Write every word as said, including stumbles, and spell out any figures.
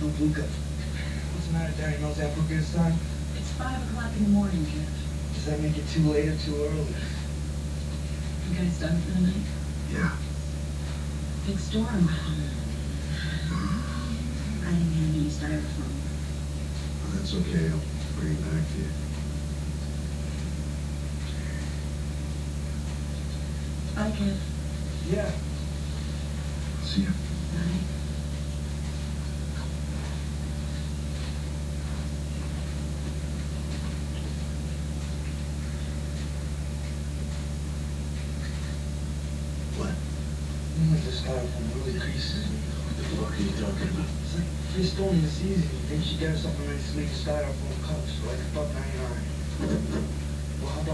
with Luca. What's the matter, Daddy? Knows Applebee's time? It's five o'clock in the morning, Jeff. Does that make it too late or too early? You guys done for the night? Yeah. Big storm. I didn't have any styrofoam. Well, that's okay. I'll bring it back to you. Bye, Kev. Yeah. See ya. Bye. What? You know, this styrofoam really creases me. What the fuck are you talking about? It's like free storming this easy. You think she got something nice to make a styrofoam cups for like a buck ninety-nine. Well, how about